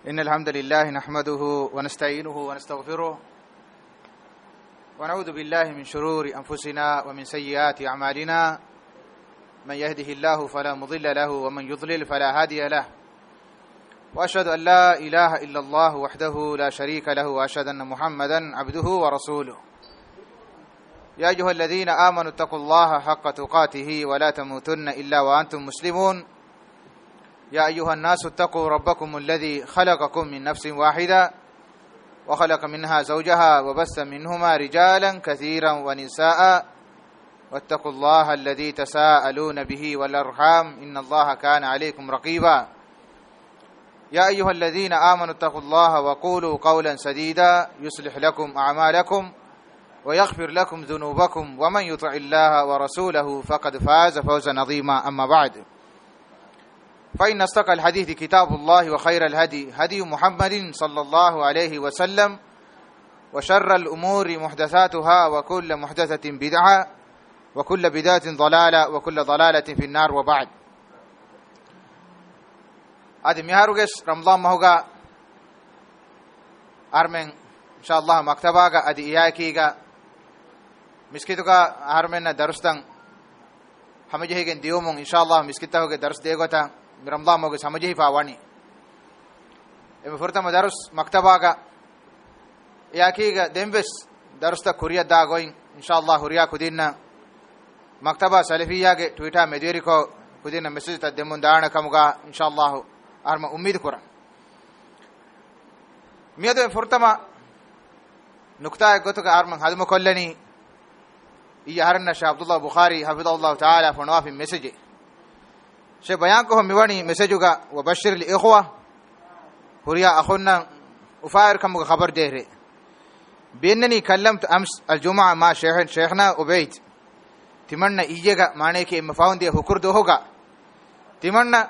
إن الحمد لله نحمده ونستعينه ونستغفره ونعوذ بالله من شرور أنفسنا ومن سيئات أعمالنا من يهده الله فلا مضل له ومن يضلل فلا هادي له وأشهد أن لا إله إلا الله وحده لا شريك له وأشهد أن محمدا عبده ورسوله يا أيها الذين آمنوا اتقوا الله حق تقاته ولا تموتن إلا وأنتم مسلمون يا أيها الناس اتقوا ربكم الذي خلقكم من نفس واحدة وخلق منها زوجها وبث منهما رجالا كثيرا ونساء واتقوا الله الذي تساءلون به والأرحام إن الله كان عليكم رقيبا يا أيها الذين آمنوا اتقوا الله وقولوا قولا سديدا يصلح لكم أعمالكم ويغفر لكم ذنوبكم ومن يطع الله ورسوله فقد فاز فوزا عظيما أما بعد فإن أصدق الحديث كتاب الله وخير الهدي هدي محمد صلى الله عليه وسلم وشر الأمور محدثاتها وكل محدثة بدعة وكل بدعة ضلالة وكل ضلالة في النار وبعد أدي ميهاروغس رمضان مهوغا أرمن إن شاء الله مكتباغا أدي إياكيغا مسكتوغا أرمن درستان همجهيغن ديومون إن شاء الله مسكتاغا درس ديغوتا رمضان موغ سمجهي فاواني ام فرتم درس مكتباغا ياكيغا دمبس درستا كوريا داغوين ان شاء الله هوريا كودينا مكتبه سلفياغه تويتا مديريكو كودينا مسج تدمون دانا كمغا ان شاء الله ارما اميد كورا ميدو فرتم نقطه غتو ارما هدم كلني يهرنا شيخ عبد الله بخاري حفظه الله تعالى فنوا في مسج شيء بيان کو میوانی میسجوگا وبشر الاخوه هوريا اخونا وفاير كم خبر دهره بانني كلمت امس الجمعه مع شيخنا عبيد تمنى يجيگا معنی کہ مفاون دے حکر دو ہوگا تمنى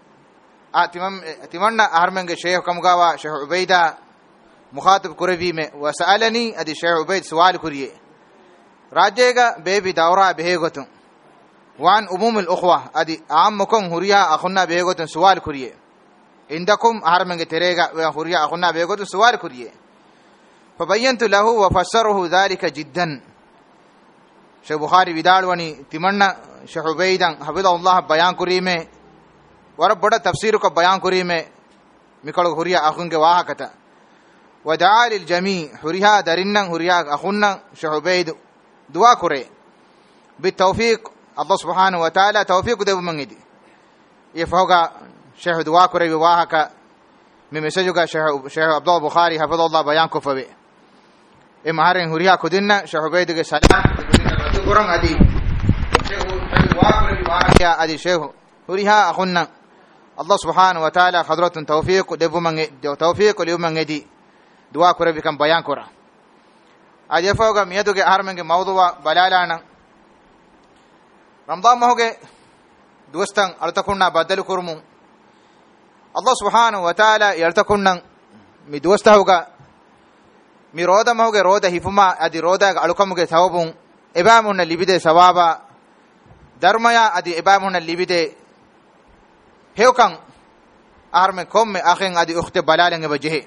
ارمنگ شیخ کمگاوا شیخ عبیدہ مخاطب قربی میں وسالني ادي شیخ عبید سوال کریے راجیگا بیبی دورا بهگتم وان عموم الاخوه ادي عامكم هوريا اخونا بهگتم سوال کریے عندكم ارمنگ تريگا هوريا اخونا بهگتم سوال کریے فبينت له وفسره ذلك جدا شيخ بخاري بدالوني تمنى شيخ عبيدان حفظه الله بيان كريمه ور بڑا تفسير کو بیان كريمه ميكلو هوريا اخونگه واهكتا ودعا للجميع هوريا درنن هوريا اخونا شيخ عبيد دعا کرے بالتوفيق الله سبحانه وتعالى توفيق دے منگدی یہ فوگا شیخ دعا کرے واهكا میسجوگا شیخ عبد الله بخاري حفظه الله بیان کو فوی امارن هوريا کودنا شیخ عبید کے سلام قران ادی شیخ دعا کرے واهكا ادی شیخ هوريا اخونا الله سبحانه وتعالى حضرت توفيق دے منگدی توفيق لیو منگدی دعا کرے بکم بیان کرا ادی فوگا میدوگے ارمنگے موضوع بلالانا رمضان مهوگه دوستان التكوننا بدل كرمو الله سبحانه وتعالى يلتكونن مي دوستا هوگا مي رودا مهوگه رودا هيفما ادي رودا الكمگه ثوابون ابامون ليبيده ثوابا درميا ادي ابامون ليبيده هيوكان ارمن كوم اخين ادي اخت بلالنگه بجه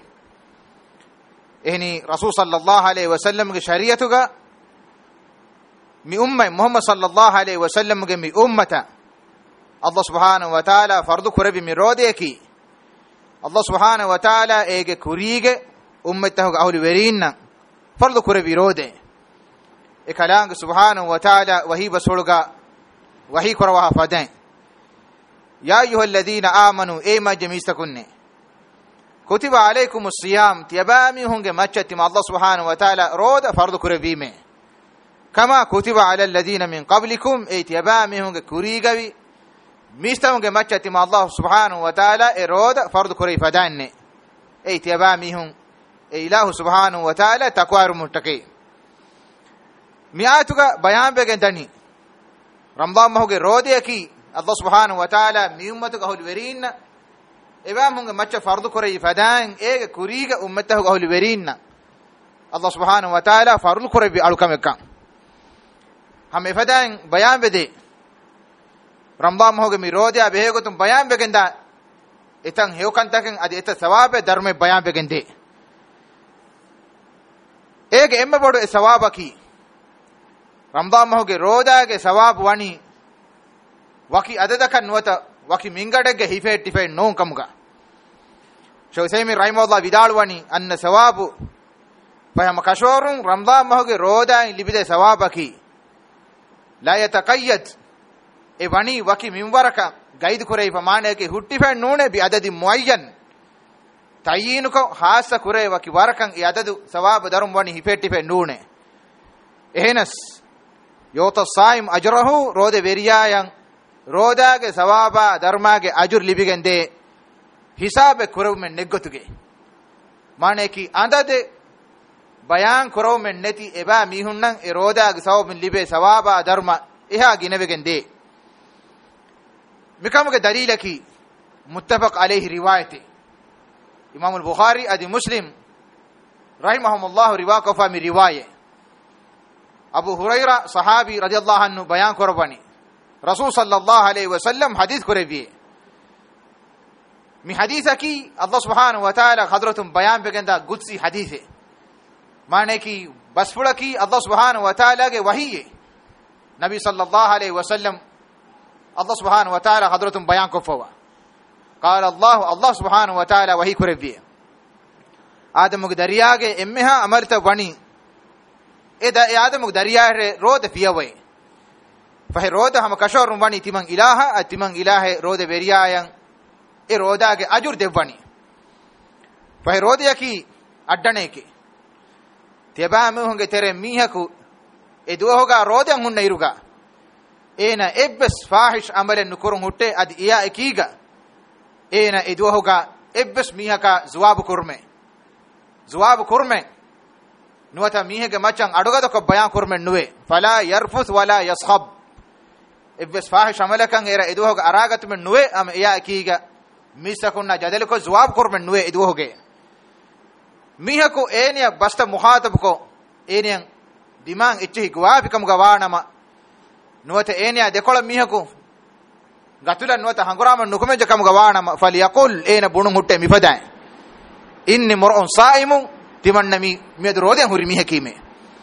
اهني رسول صلى الله عليه وسلم شريعتوگا مي امه محمد صلى الله عليه وسلم مي امته الله سبحانه وتعالى فرض كربي مي روديكي الله سبحانه وتعالى ايگه كوريگه امته اهل ورين فرض كربي رودي اكلام سبحانه وتعالى وهي بسولغا وهي كروا فدين يا ايها الذين امنوا ايما جميستكن كتب عليكم الصيام تيبامي هونگه مچتي الله سبحانه وتعالى رود فرض كربي مي كما كتب على الذين من قبلكم ايتيابامي هونگه كوريگوي ميستاونگه مچتي ما الله سبحانه وتعالى ارود فرض كري فدان ايتيابامي هون اله سبحانه وتعالى تقوار متقي مياتوگا بيان بگندني رمضان مهوگه روديكي الله سبحانه وتعالى ميومتوگه هول ورين ابام هونگه مچ فرض كري فدان ايگه كوريگه امته هول ورين الله سبحانه وتعالى فرض كري بي الكمكان हम इफदान बयान बदे रमजान हो गए मी रोदिया बेहे को तुम बयान बेगंदा etan heukantaken adi eta sawabe dharme bayan begende ege emme bodu e sawabaki Ramadan mahuge rodaage sawab wani waki adadakan nuwata waki mingadege hifet tifet non kamuga Shawsaymi rahimahullah vidalwani anna sawabu fahama kashorun Ramadan mahuge rodaage libide sawabaki la yataqayyad e wani waki minwaraka gaid kurei pamane ke huttifan nune bi adadi muayyan tayinuko hasa kurei waki warakan e adadu sawab darum wani hifettife nune ehenas yota saim ajrahu rode veriyayan rodage sawaba darmage ajur libigende hisabe kurawmen neggotuge mane ki andade bayan kurawmen neti eba mihunnan e rodage sawabin libe sawaba darma eha ginevegende mikamuge dalilaki muttafaq alayhi riwayati Imam al-Bukhari adi Muslim rahimahumullah riwayat fa mi riwayat Abu Hurairah sahabi radhiyallahu anhu bayan korabani Rasul sallallahu alayhi wasallam hadith korebi mi hadithaki Allah subhanahu wa ta'ala hadratum bayan begenda gudsi hadithe mane ki basfulaki Allah subhanahu wa ta'ala ge wahiye Nabi sallallahu alayhi wasallam Allah subhanahu wa ta'ala hadratum bayan kofawa qala Allah subhanahu wa ta'ala wahi korebi Adamu dariyage emmeha amarta wani eda Adamu dariyare rode fiyawe fahe roda hama kashorum wani timang ilaha atimang ilahe rode beriyayan e rodage ajur devwani fahe rode yaki addaneke teba me honge tere mihaku e duhoga rode hunna iruga ena ebbes fahish amalen nukurun hutte adi iya ekiga ena e duhoga ebbes mihaka zuwab kurme nuwata mihege machan adugada ko bayan kurmen nuwe fala yarfus wala yashab ebbes fahish amalakan era e duhoga aragat men nuwe am iya ekiga misakunna jadel ko zuwab kurmen nuwe e duhoge mihaku enia basta muhatab ko enia dimang ichi gwabi kam gawanama nuwata enia dekola mihaku gatula nuwata hangurama nukumeje kam gawanama falyaqul ena bunun hutte mifadan inni mur'un sa'imun timannami medroden huri mihakime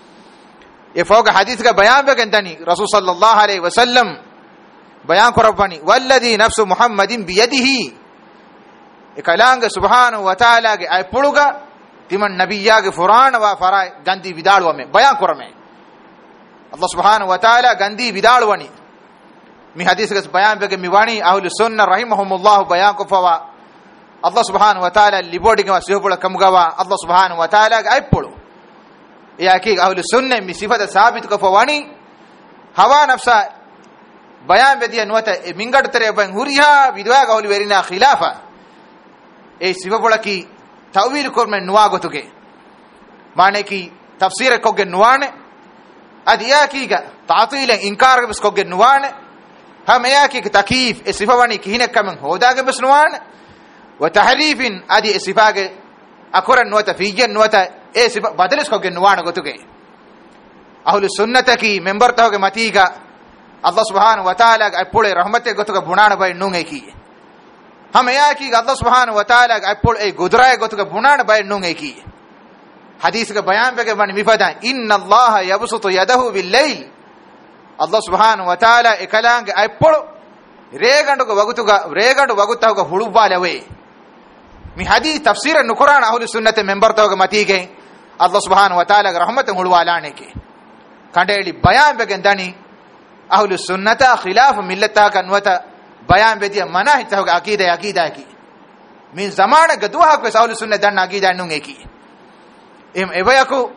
e foga hadith ka bayan begandani Rasul sallallahu alaihi wasallam bayan korabani walladhi nafsu muhammadin biyadihi e kalanga subhanahu wa ta'ala ge ay puluga timan nabiyya ge furana wa fara gandi vidalwa me bayan korame Allah subhanahu wa ta'ala gandi vidalwani mi hadith ka bayan bege mi wani ahlus sunnah rahimahumullah bayan ko fawa Allah subhanahu wa ta'ala libodi ga sihopula kamgawa Allah subhanahu wa ta'ala ga aypulu yaki ahlus sunnah mi sifata sabit ko fawani hawa nafsa bayan bediya nuwata mingad tere ban huriha vidwa ga holi verina khilafa e sihopula ki tawil kormen nuwa gotuge mane ki tafsir ko ge nuwane adiya ki ga ta'til inkar bis ko ge nuwane ham yaki ki takif e sifawani ki hinek kamen hoda ge bis nuwane وتحريف ادي صفاغه اكورن نوتا فيجن نوتا اي صفه بدلس كوغ نوان غتوگه اهل السنه کی ممبر توگه متیگا الله سبحانه وتعالى اپول رحمت غتوگه بونان باي نونگه کی ہم یا کی الله سبحانه وتعالى اپول اي گدرای غتوگه بونان باي نونگه کی حدیث کا بیان بگه من مفدا ان الله يبسط يده بالليل الله سبحانه وتعالى اکلانگ اپول ರೇಗಂಡು ವಗುತ್ತೋಗ ಹುಳುಬಾಲವೆ mi hadith tafsir an-Qur'an ahli sunnate member toga matige Allah subhanahu wa ta'ala rahmatan hulwalaneke kandeli bayan begendani ahli sunnata khilaf millata kanwata bayan bediya manahij toga aqida ki min zamana gadwa ko ahli sunnat dan aqida nungeki ebayaku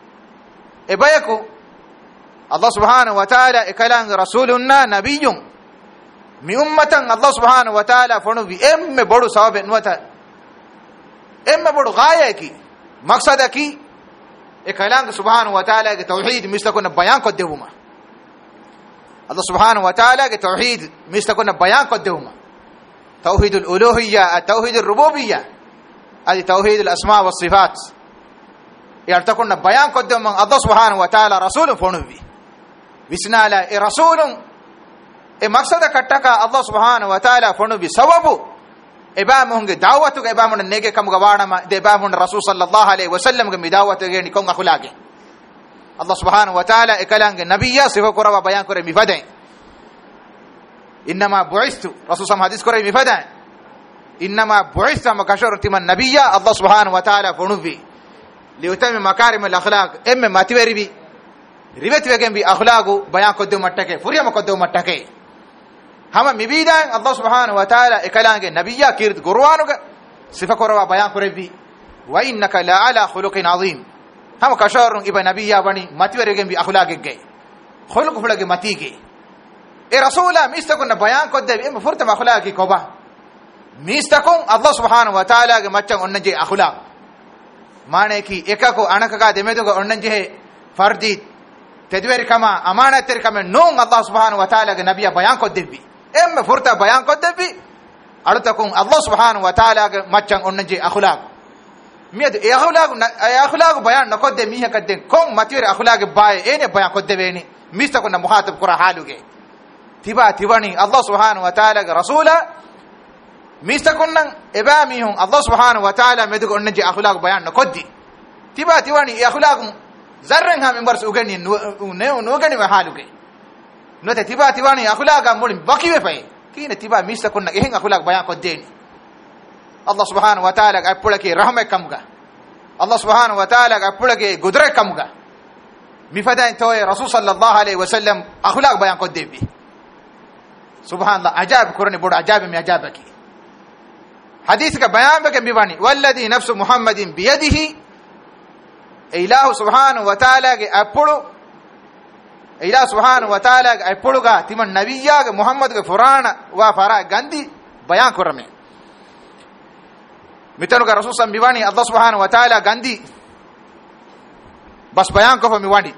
Allah subhanahu wa ta'ala ikalang rasulunna nabiyyun mi ummatan Allah subhanahu wa ta'ala fonu bi emme bodu sawabe nwata emme bodu gaya ki maqsada ki ikalang subhanahu wa ta'ala ke tauhid mistakuna bayan ko dehuma Allah subhanahu wa ta'ala ke tauhid mistakuna bayan ko dehuma tauhid al-uluhiyya at-tauhid ar-rububiyyah adi tauhid al-asma wa sifat yartakuna bayan ko dehuma Allah subhanahu wa ta'ala rasulun fonu bi bisnala rasulun e maqsada kattaka Allah subhanahu wa ta'ala fonu bi sababu ebamunge da'watuge ebamun nege kamuga waanama de ebamun rasul sallallahu alaihi wasallam ge mi da'watuge ni kon akhlaqe Allah subhanahu wa ta'ala ekalange nabiyya sifa korwa bayan kore mi faden innama bu'istu rasul sam hadis kore mi faden innama bu'ista makashur timan nabiyya Allah subhanahu wa ta'ala fonuvi liutami makarim al akhlaq emme mativeribi rivetwegen bi akhlaqu bayan kodde mattake furiyama kodde mattake hama mibidan Allah subhanahu wa ta'ala ekalange nabiyya kirt qur'anuga sifa korwa bayan korebi wa innaka la ala khuluqin azim hama kasharun iba nabiyya bani matiweregen bi akhlaqege khuluq fulage matike e rasula mistakun bayan kodde em furta akhlaqi koba mistakun Allah subhanahu wa ta'ala ge maccan onnaje akhlaq mane ki ekako anakaga demeduga onnanje fardi tedweri kama amanater kama non Allah subhanahu wa ta'ala ge nabiyya bayan koddebi em furta bayan koddebi alutakun Allah subhanahu wa ta'ala ge maccan onnanje akhlaq miyad e akhlaq bayan nakodde miha kadde kon matire akhlaq baye ene bayan koddebeni mistakun na muhatab qura haluge tibani Allah subhanahu wa ta'ala ge rasula mistakun nan ebamihun Allah subhanahu wa ta'ala medugo onnanje akhlaq bayan nakoddi tibani e akhlaq zarren ha min barsu ugani no gani wa haluge no te tibani akhlaq mulin bakiwe pay kine mistakun nan ehen akhlaq bayan koddeni Allah subhanahu wa ta'ala ga appulake rahme kamga Allah subhanahu wa ta'ala ga appulake gudre kamga mi fadan toy rasul sallallahu alaihi wasallam akhlaq bayan koddebi subhanallah ajab kurani bodo ajab mi ajabaki hadith ka bayan bake bibani walladhi nafsu muhammadin biyadihi ilahu subhanahu wa ta'ala ge appulu ilahu subhanahu wa ta'ala ge appulu ga timan nabiyya ge muhammad ge furana wa fara gandi bayan kurame mitanu ka rasul sambivani Allah subhanahu wa ta'ala gandi bas bayan ko mi wandi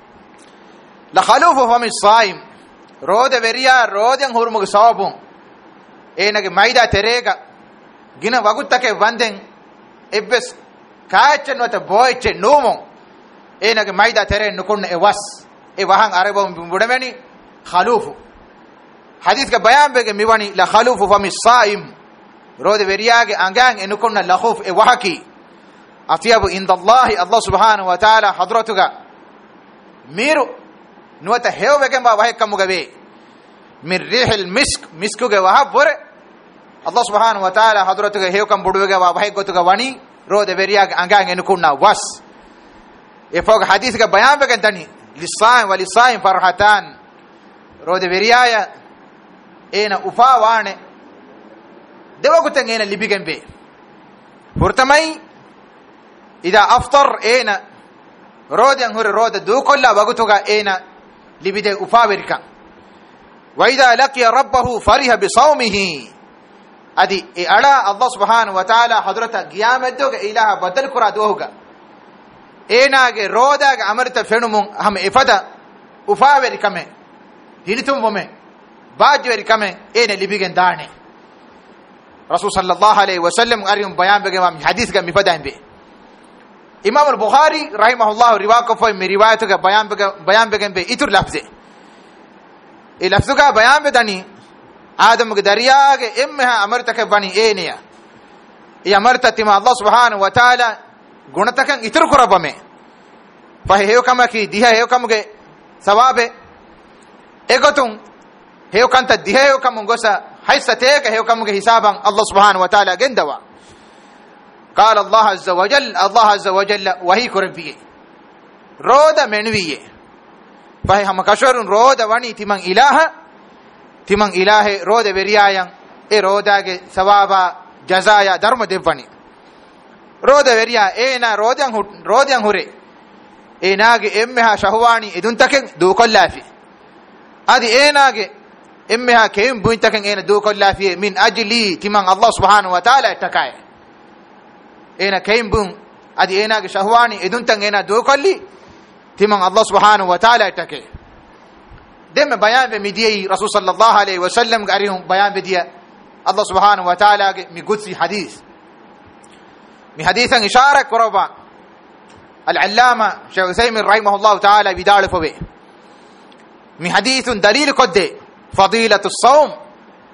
la khalufu fa min saim rode veriya roden hurmuge sawabun enage maida terega gina waguttake wanden ebbes kaacen wata boyche numo enage maida tere nukun e was e wahan arabum budameni khalufu hadith ka bayan bege mi wani la khalufu fa min saim rode veriyage angang enukonna la khuf e wahaki atiyabu inda Allah subhanahu wa ta'ala hadratuga miru nuwata hewwegen ba wahekamuga be min rihil miskuge wahabore Allah subhanahu wa ta'ala hadratuga hewkam buduwege ba wahegotuga wani rode veriyage angang enukonna was e fog hadith ga bayan begen tani lisaim wa lisaim farhatan rode veriyaya ena ufawane dewaguten ena libigen be furtamai ida aftar ena roden hore roda du kolla wagutuga ena libide ufawerika wa ida laqiya rabbahu fariha bi sawmihi adi e ala Allah subhanahu wa ta'ala hadrata qiyameddoga ilaha badal kura dohuga ena ge roda ge amarta fenumun ham ifada ufawerika me hilitum wome bajwerika me ena libigen dane rasul sallallahu alaihi wasallam ariyum bayan bege mam hadith ga mi fadan be imam al-bukhari rahimahullah riwayat ko mi riwayat ga bayan bege be itur lafze e lafzu ga bayan be dani adam ge dariya ge emha amarta ke bani eniya e amarta tima Allah subhanahu wa ta'ala gunatakan itur kurabame fa heyo kama ki diha heyo kamuge sawabe egotun heyo kanta diha heyo kamungosa حيثتك هيو كمك حسابا الله سبحانه وتعالى جندوا قال الله عز وجل وهي كربيه رودا منويه فهي هم كشورن رودا وني تمن اله رودا بريايان اي رودا کے ثوابا جزايا درم دیوانی رودا بريا اينا روديان هوري ايناگه امها شهواني ادون تکن دو کلافي ادي ايناگه امها كيم بوينتكن اين دو كلافيه من اجلي تمن الله سبحانه وتعالى تكاي اين كيم بون ادي اينا شهواني ادونتن اين دو كلي تمن الله سبحانه وتعالى تكاي دم بيان بمدي رسول صلى الله عليه وسلم غاريهم بيان بدي الله سبحانه وتعالى مي قدسي حديث مي حديثا اشاره قربا العلامه شيخ عثيمين رحمه الله تعالى بدال فبه مي حديث دليل قد فضيلة الصوم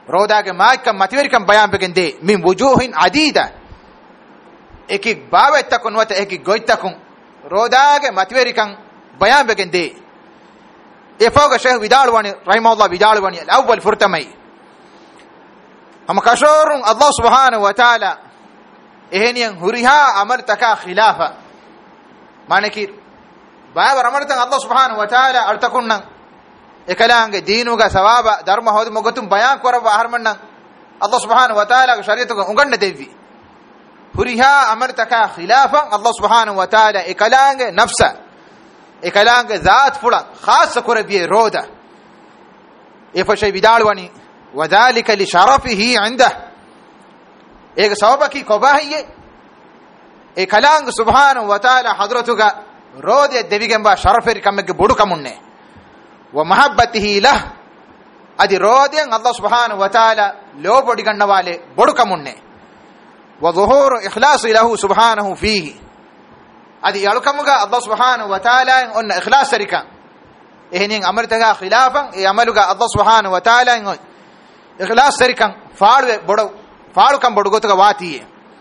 rodage maikam mativerikam bayan begende min wujuhin adida ekik baawettakun wata ekik goittakun rodage mativerikam bayan begende efoga sheikh vidalwani rahimahullah vidalwani al-awwal furtamai am kashorun Allah subhanahu wa ta'ala eheniyan huriha amartaka khilafa manaki baaba amartan Allah subhanahu wa ta'ala artakunnan ekalaange deenuga sawaba dharma hodi mogotum bayan koraba harmannan Allah subhanahu wa ta'ala shariatuga unganna devvi huriha amartaka khilafan Allah subhanahu wa ta'ala ekalaange nafsa ekalaange zaat fula khas korabiye roda efashay bidalwani wadhalika li sharafihi inda ega sawabaki kobahiye ekalaange subhanahu wa ta'ala hadratuga rode devigemba sharaferi kamege bodu kamunne wa mahabbatihi lah adi roden Allah subhanahu wa ta'ala lo bodi gannawale bodu kamunne wa zuhuru ikhlasi lahu subhanahu fihi adi yalukamuga Allah subhanahu wa ta'ala onna ikhlas sarika ehnin amartaga khilafan e amaluga Allah subhanahu wa ta'ala ikhlas sarika faalu kam bodu gotuga watiye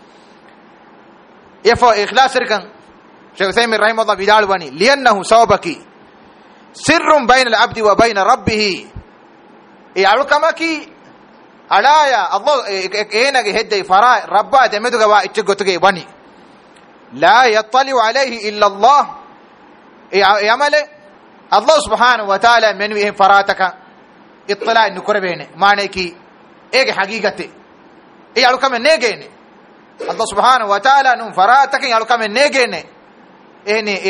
efo ikhlas sarika Shaykh Uthaymeen rahimahullah bidalwani liannahu sawabaki sirrun bayna al-abdi wa bayna rabbih yalukamaki alaya Allah enage hedde fara rabba demeduga wa ichgotuge bani la yattali'u alayhi illa Allah yamale Allah subhanahu wa ta'ala menu en farataka ittila nukurbene maneki ege hagigate yalukame negene Allah subhanahu wa ta'ala num farataka yalukame negene ene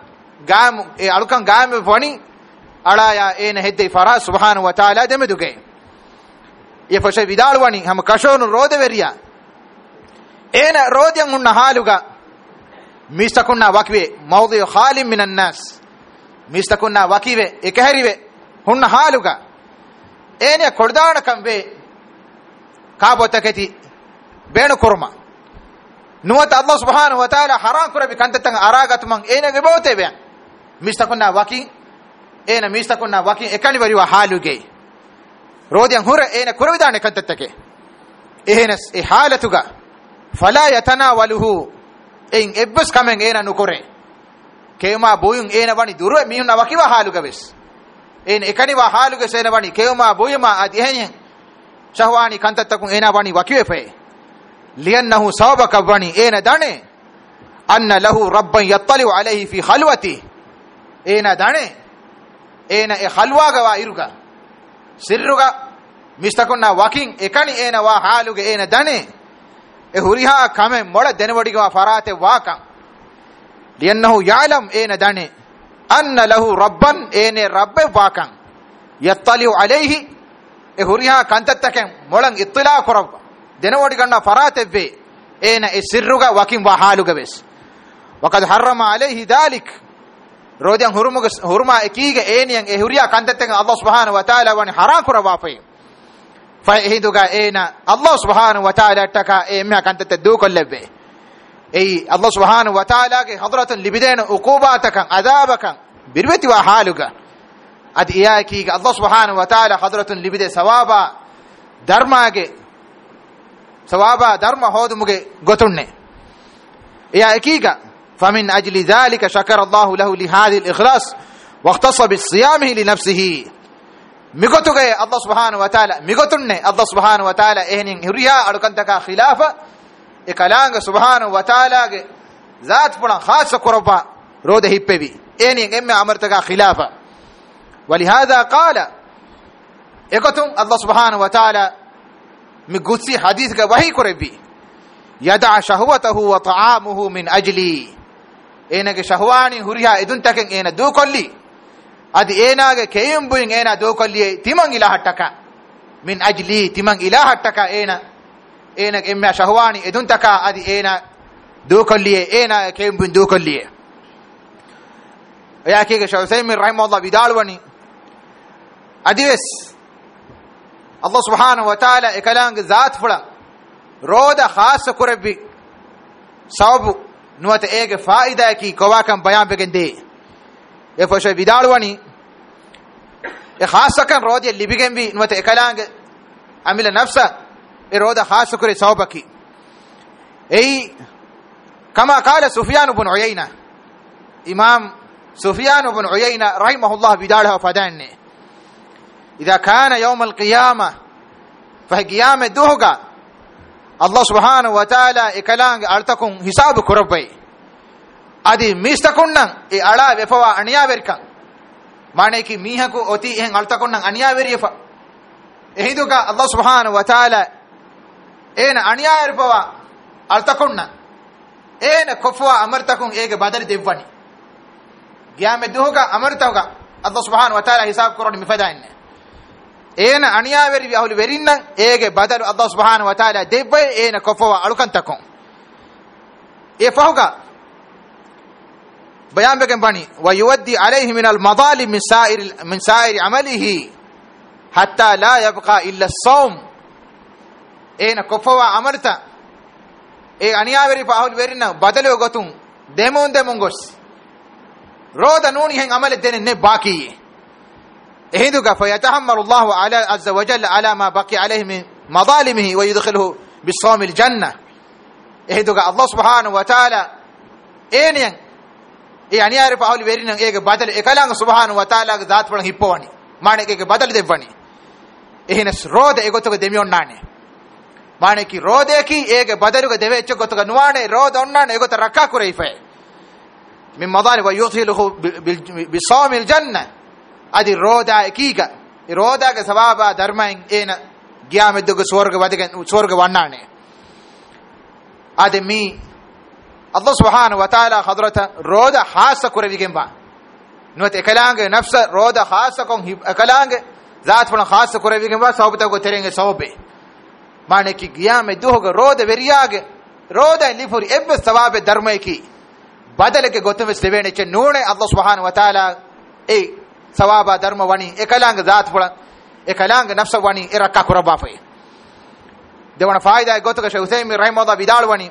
alukan gaam foni alaya ene hedde fara subhanahu wa ta'ala demeduge ye fashay vidalwani ham kashonu rodeveriya ena rodyan unna haluga mistakunna wakwe mawdi khalim minan nas mistakunna wakive ekahrive hunna haluga ene kordana kambe kabotakati benu kurma nuwat Allah subhanahu wa ta'ala haram kurabi kantatang aragatman ene gebote be mistakunna waki ene mistakunna waki ekani bari wa haluge rodyan hura ene kurvidane kantatake ehenas e halatuga fala yatanawaluhu en ebbas kamen ene nukore kema boyun ene bani duru mihun wakiwa haluga bes ene ekani wa haluge sene bani kema boyuma adi hen shahwani kantatakun ene bani wakiwe fe لأنه سببك بني أين داني أن له ربا يطلع عليه في خلوته أين داني أين خلوة وإرغا سرغا مستكنا واكين إكاني أين وحالوغ أين داني هوريها كامي مولا دنوڑيغا فرات واكا لأنه يعلم أين داني أن له ربا أين رب واكا يطلع عليه هوريها كانتتكن مولا اطلاع كرب denawadi ganna farateve ena sirruga wakim wa haluga bes waqad harrama alayhi dhalik rodyan hurma ekiga eniyan ehuriya kantaten Allah subhanahu wa ta'ala wani haram kura wafe fa hinduga ena Allah subhanahu wa ta'ala taka emha kantate du kollebe ei Allah subhanahu wa ta'ala ke hadratan libidena uqubatakan adabakan birwati wa haluga ad iyaki Allah subhanahu wa ta'ala hadratan libide sawaba dharmage sawaba dharma hodumuge gotunne ya ekiga famin ajli dhalika shakara Allah lahu li hadhihi al-ikhlas wa ikhtassa bi siyamihi li nafsihi migotuge Allah subhanahu wa ta'ala migotunne Allah subhanahu wa ta'ala ehnin huriya adukantaka khilafa ekalanga subhanahu wa ta'ala ge zat puran khas qurba rode hippevi ehnin emme amartaka khilafa ولهذا قال ekotun Allah subhanahu wa ta'ala مقصي حديث کا وحی کرے بھی يدع شهوته وطعامه من اجلي اینگه شهوانی ہریا ادن تکن اینا دو کلی اد ایناگه کیم بوین اینا دو کلی تیمن الہ ٹکا من اجلی تیمن الہ ٹکا اینا اینگه اما شهوانی ادن تکا اد اینا دو کلی اینا کیم بوین دو کلی یا کہ شیخ عثیمین رحمہ اللہ بدالونی ادیس Allah subhanahu wa ta'ala ekalang zaat fula roda khas kurbi sababu nuwata ege faida ki kowakan bayan begende e fasha bidalwani e khasakan rodi libigembi nuwata ekalang amila nafsa e roda khas kore sawbaki ei kama qala Sufyan ibn Uyayna imam Sufyan ibn Uyayna rahimahullah bidalha fadanne idha kana yawm al-qiyamah fa qiyam duhga Allah subhanahu wa ta'ala ekalang artakun hisab kurabbai adi mistakunnan e ala vefawa aniya verkan mane ki mihaku oti hen artakunnan aniya verifa ehiduka Allah subhanahu wa ta'ala ena aniya verfawa artakunnan ena kofwa amartakun ege badal devwani qiyam duhga amartawga Allah subhanahu wa ta'ala hisab kurani mifadainne ena aniya veri ahul verinnan ege badal Allah subhanahu wa ta'ala devwe ena kofwa alukantakon e fahuga bayan begen bani wa yuwaddi alayhi min al madalim min sa'ir amalihi hatta la yabqa illa as-sawm ena kofwa amarta e aniya veri ahul verinnan badalo gotun demun gos roda nuni hen amale denen ne baki ehiduka fayatahammalu Allahu ala azza wa jalla ala ma baqi alayhi min madalimihi wa yudkhiluhu bis-sawm al-jannah ehiduka Allah subhanahu wa ta'ala eniyan yani yarifa awli verinan ege badal ekalang subhanahu wa ta'ala ga zat palan hippowani mane ege badal devwani ehinas roda egotoga demion nane mane ki rode ki ege badaluga deve ech gotoga nuwane roda onnane egota rakka kuraife min madali wa yudkhiluhu bis-sawm al-jannah adi roda ekiga roda ga sababa dharmain ena qiyam duga swarga wadigan swarga wannane adi mi Allah subhanahu wa ta'ala khadrata roda khassa kurevigemba nuat ekalange nafsa roda khassa kon ekalange zat fana khassa kurevigemba sawbata go terenge sawbe mane ki qiyam duga roda veriyage roda lifuri ebbe sababe dharmai ki badaleke gotame stevene che nune Allah subhanahu wa ta'ala e sawaba dharma wani ekalang zat fula ekalang nafsa wani irakka kuraba fai dewana faida gotoka Shaykh Uthaymeen rahimahullah bidal wani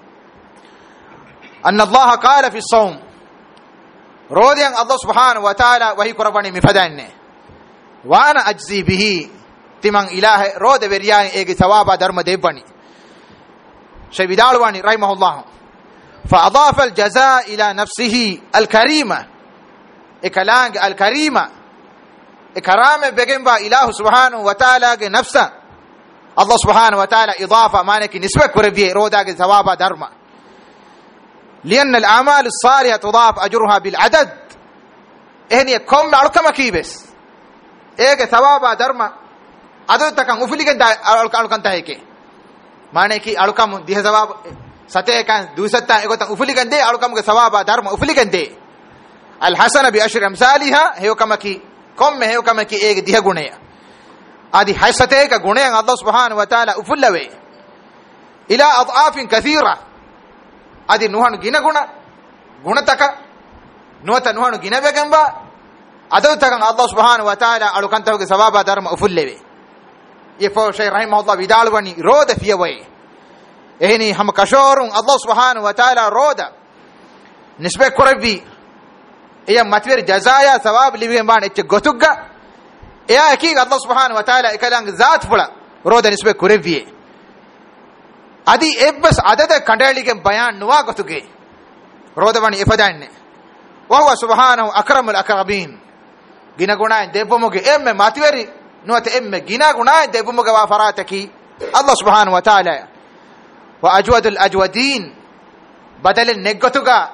anna Allah qala fi as-sawm rodiyan Allah subhanahu wa ta'ala wahi kurabani mifadanne wa ana ajzi bihi timan ilahe rode veriyani ege sawaba dharma devani Shaykh bidal wani rahimahullah fa adafa al-jazaa ila nafsihi al-karima ekalang al-karima ikrame begemba ilahu subhanahu wa ta'ala ge nafsa Allah subhanahu wa ta'ala idafa mane ki nisba kurbiye roda ge thawaba dharma lian al-a'mal as-salihah tudaf ajruha bil adad ehni kom alkama kibes ege thawaba dharma adu takan ufuligen alkan taheke mane ki alkam diha thawab sate kan dusatta egotan ufuligen de alkam ge thawaba dharma ufuligen de الحسنه بعشر امثالها هيو كمكي كم هيو كمكي ايك ديه گنيا ادي حسته کا گنيا الله سبحانه وتعالى افلوي الى اضعاف كثيره ادي نوحن گنا گنتك نوت نوحن گنا بگنبا ادو تك الله سبحانه وتعالى علو كنتو ثواب درم افلوي يفو شيخ رحمه الله بدال وني رود في وي ehni ham kashorun Allah subhanahu wa ta'ala roda nisbe korbi iya matwer jazaya thawab liben ban ech gotugga iya ki Allah subhanahu wa ta'ala ekalang zat fula roda nisbe korbi adi ebbas adada kandalige bayan nuwa gotuge roda wani ifadanne wa huwa subhanahu akramul akrabin gina guna debomoge emme matweri nuwate emme gina guna debomoge wa farataki Allah subhanahu wa ta'ala wa ajwadul ajwadin badal neggotuga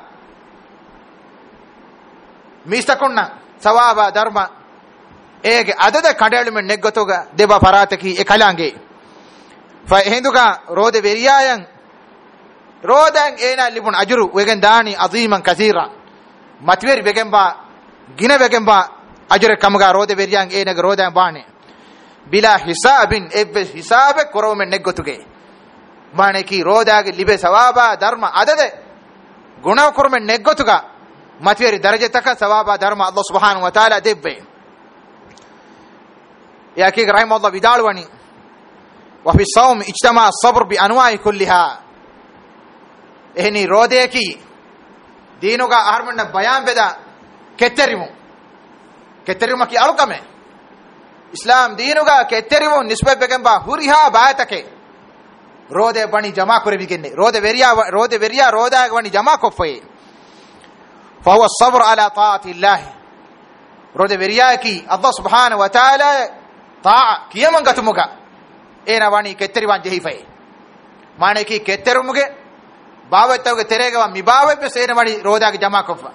mistakonna sawaba dharma ege adada kandalumen neggotuga deba farataki ekalange fa hinduka rode veriyayan rodan ena libun ajru wegen dani aziman kaseera matweri begemba gina begemba ajre kamga rode veriyan ena rodan bane bila hisabin ebbe hisabe koromen neggotuge mane ki rodaage libe sawaba dharma adade guna kurmen neggotuga matweri daraje taka sawaba dharma Allah subhanahu wa ta'ala debbe ya ki rahimahullah bidalwani wa fi sawm ijtama as-sabr bi anwa'i kulliha ehni rode ki dinuga aharmanna bayan beda ketterimu ki alukame islam deenuga ketterimu nisbat begemba huriha baatake rode bani jama kuribigenne rode veriya roda bani jama koffe fa huwa as-sabr ala ta'ati allah rode veriya ki allah subhanahu wa ta'ala ta'a kiyaman gatumuga ena bani ketteri wan jehife mane ki ketterumuge baawettawge terega mi baawe be sene bani roda ge jama koffa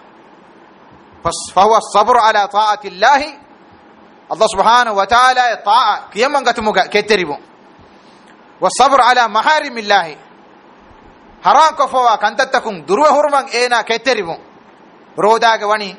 fa huwa as-sabr ala ta'ati allah Allah subhanahu wa ta'ala ta'a kiyaman gatumuga ketterimu والصبر على محارم الله haram kofawa kantattakun durwa hurman ena ketterimu rodaga wani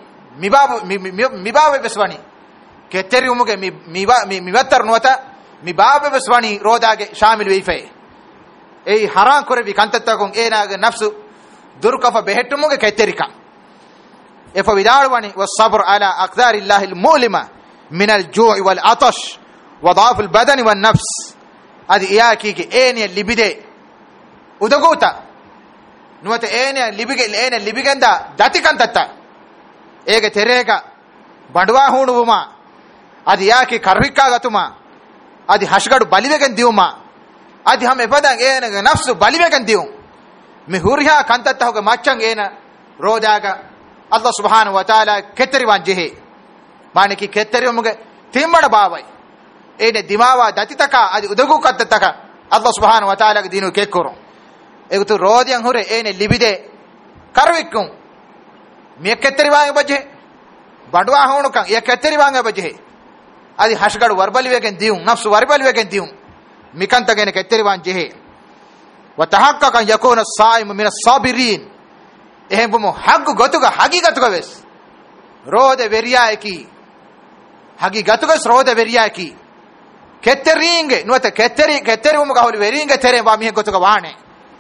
mibabe beswani ketterimuge mibattar nuwata mibabe beswani rodage shamil weife ei haram korebi kantattakun enaga nafsu durkafa behettumuge ketterika efa vidalwani was-sabr ala aqdari llahi al-mulima min al-ju' wal-atash wa dha'f al-badani wan-nafs adi iyaki ke ene libide udagota nuwata ene libigenda dati kantatta ege terega badwa hunuvuma adi yaki karrikka gatuma adi hashgadu balivegen diuma adi ham epadan ene nafsu balivegen dium me huriha kantatta hoge machang ena rodaga Allah subhanahu wa ta'ala ketteri wanjehe maniki ketteri umuge timmada bawai ene dimawa datitaka adi udagu kattaka Allah subhanahu wa ta'ala ge dinu kekkoro egutu rodiyan hure ene libide karwikkum me ketteri wange baje badwa honukan ye ketteri wange baje adi hashgadu warbaliwegen dium nafsu warbaliwegen dium mikanta gene ketteri wanjehe wa tahaqqaqa yakuna as-sa'im min as-sabirin ehembumo haggu gotuga hagi gatuga wes rode veriya eki hagi gatuga rode veriya eki ketteringe nuata ketteri umuga holi veringe tere wa mihe gotuga wane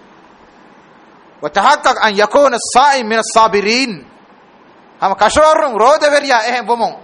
wa tahaqqaq an yakuna as-sa'im min as-sabirin ham kashorun rode veriya ehembumo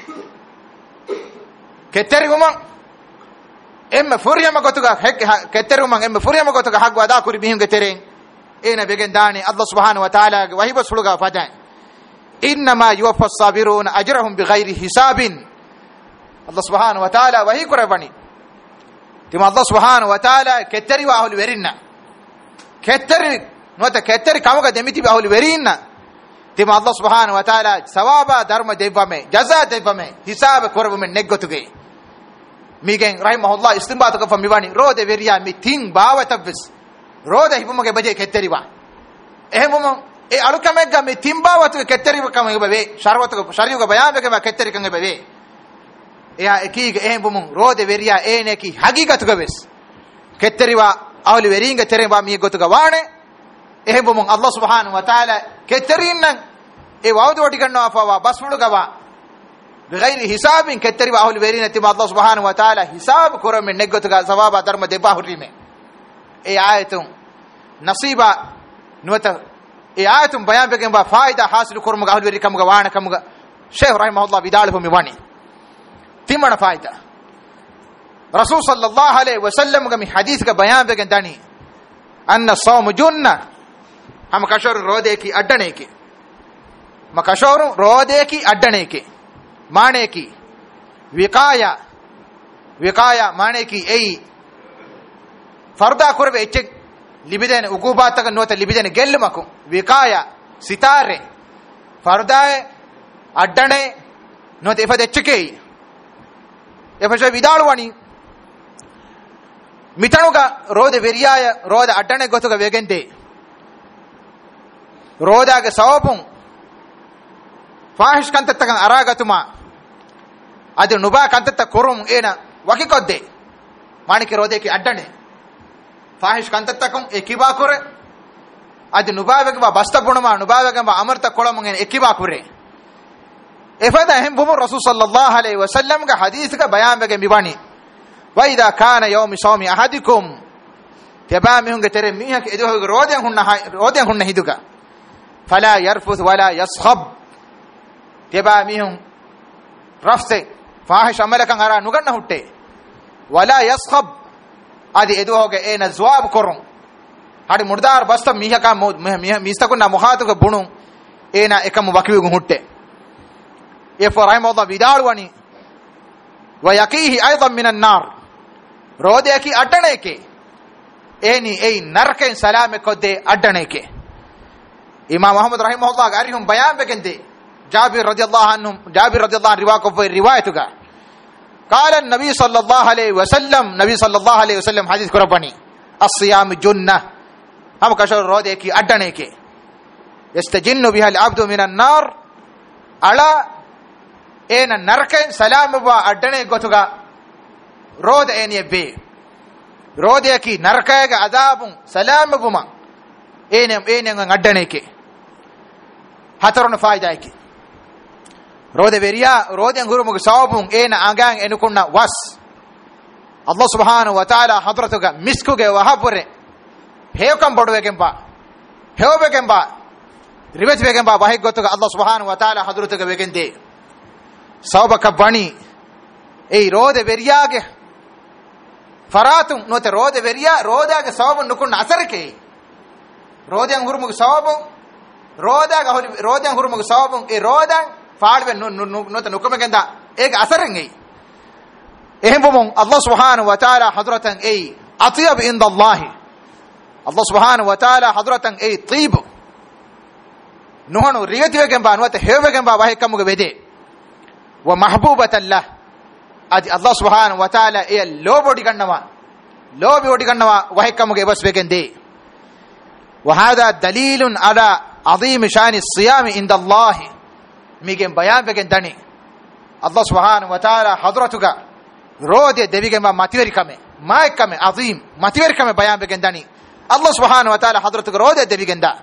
ketteri umang emme furiyama gotuga ketteri umang emme furiyama gotuga haggu ada kuri mihinge tere ena begen dani Allah subhanahu wa ta'ala ge wahiba suluga fadan inma yuwaffa as-sabiruna ajrahum bighairi hisabin Allah subhanahu wa ta'ala wahi kurabani tima Allah subhanahu wa ta'ala ketteri wa ahli werinna ketteri nota ketteri kamuga demiti ba ahli werinna tima Allah subhanahu wa ta'ala sawaba dharma devame jaza devame hisab korabume neggotuge migen rahimahullah istinbat ka famiwani rode veriya mi ting bawatabis roda hibumage baje ketteri wa ehmum e alukamegga mi timbawatu ketteri wa kamege bave sharwatu shariuga bayabege ma ketteri kange bave eya ekige ehmum rode veriya eneki hagigatu gaves ketteri wa awli veringa tere ba mi gotuga wane ehmum Allah subhanahu wa ta'ala ketteri nan e wawdu wadi ganna afawa basfulu gawa bighairi hisabin ketteri wa awli verina tima Allah subhanahu wa ta'ala hisab korame neggotuga sawaba dharma deba hurime e ayatun nasiba nuwata e ayatun bayan begen ba faida hasil kurmuga ahli kamuga wana kamuga shaykh rahimahullah bidalhu mi wani timana faida rasul sallallahu alaihi wasallam ga mi hadith ga bayan begen dani anna sawm junna ham kashor rode ki addane ki makashor rode ki addane ki mane ki wiqaya mane ki ei farda kurbe ecce libidene ugubat taka nota libidene gelmako wiqaya sitare farda addane nota ifade ecce efasha vidalwani mitanuga rode veriya rode addane gotuga vegende rodaga sawapun fahish kantattakan aragatuma adu nuba kantatta korum ena wakikodde manike rode ki addane fahish kantattakun ekiba kore adi nubavege ba basta bunama nubavege ba amarta kolamun en ekiba kore efada hem bumu rasul sallallahu alaihi wasallam ga hadith ga bayan bege mibani wa idha kana yawm sawmi ahadikum tabami hunge tere miha ke edo roden hunna hiduga fala yarfuth wala yaskhab tabami hun rafse fahish amalakan ara nuganna hutte wala yaskhab adi edu hoge ena jawab korun hadi murdar basta mihaka mistakuna muhatuga bunu ena ekam wakiwu hutte e for rahimahullah vidalwani ويقيه أيضا من النار روديكي أدنيكي أي نركين سلام كده أدنيكي إمام محمد رحمه الله قاريهم بيان بكندي جابر رضي الله عنه روايتك قال النبي صلى الله عليه وسلم حديث كرباني الصيام جنة هم كشور روديكي أدنيكي يستجن بها العبد من النار على أين نركين سلام با أدني قطعا رود أين يبي روديكي نركيك عذاب سلام بما أين أدنيكي هترون فايدايكي رود بريا رود ينغرو مكسابون أين أنغان إنكونا واس الله سبحانه وتعالى حضرتك مسكوك وحبره هيوكم بدوكمبا هيوبكمبا ريبت بكمبا باهي قطعا الله سبحانه وتعالى حضرتك بكندي سوبك بني اي رود برياගේ فراتم نوت رود بريا روداගේ سوب نكون اثركي روديان هرمگ سوب روديان هرمگ سوب اي رودان فاڑ نوت نكمگندا ایک اثرنگي එහෙම බොමන් الله سبحانه وتعالى حضرتن اي اطيب عند الله سبحانه وتعالى حضرتن اي طيب نوهنو ريگتي وگمبا نوت هيوگمبا باهي کمگ بيدي ومحبوبة الله أدي الله سبحانه وتعالى إيه لو بودي كنوا وهيكم بس بكندي وهذا دليل على عظيم شان الصيام عند الله ميجن بيان بكندني الله سبحانه وتعالى حضرتك رود دبيجن ما ماتيري ما كمه عظيم ماتيري كمه بيان بكندني الله سبحانه وتعالى حضرتك رود دبيجن دا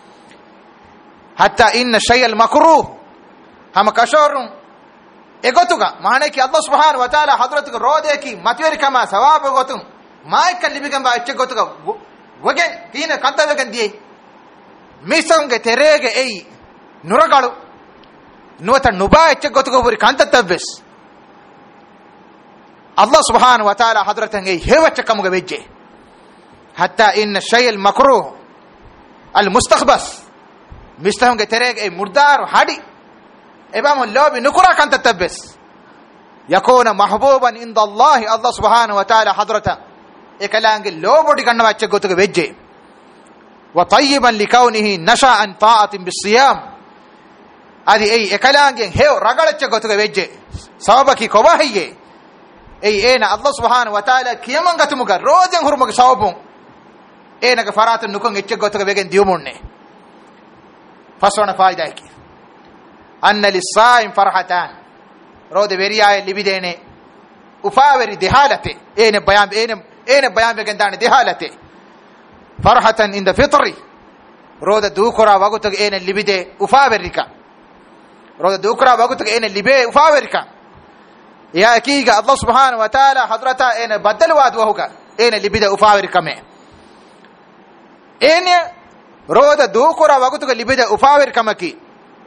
حتى إن الشيء المكروه هم كشورون egotuga mahaneki Allah subhanahu wa taala hadratuga rodeki matweri kama sawabu gotum maikkan libigamba ecche gotuga wogen kine kantavegen die misonge terege ei nuragalu nuota nuba ecche gotuga puri kantatabes Allah subhanahu wa taala hadratan ei hewache kamuga vejje hatta inna shay al makruh al mustakhbas misonge terege ei murdar hadi إمام اللوبي نكرا كانت تتبس يكون محبوبا عند الله سبحانه وتعالى حضرته إكلانج اللوبو دي كنا بتشجوتك بيجي وطيبا لكونه نشأ عن طاعة بالصيام هذه أي إكلانج هيو رجال تشجوتك بيجي سببك كواهي أي الله سبحانه وتعالى كيمان قتمك روزن هرمك سببون كفارات النكون تشجوتك بيجي ديوموني فسونا فايداك أن للصائم فرحتان رود بريا اللي بدينه وفاور دهالته بيان بجندان دهالته فرحة عند فطري رود دوكرا وقتك اللي بده وفاورك رود دوكرا وقتك اللي بده وفاورك يا أكيد الله سبحانه وتعالى حضرته بدل واد وهوك اللي بده وفاورك ما رود دوكرا وقتك اللي بده وفاورك مكي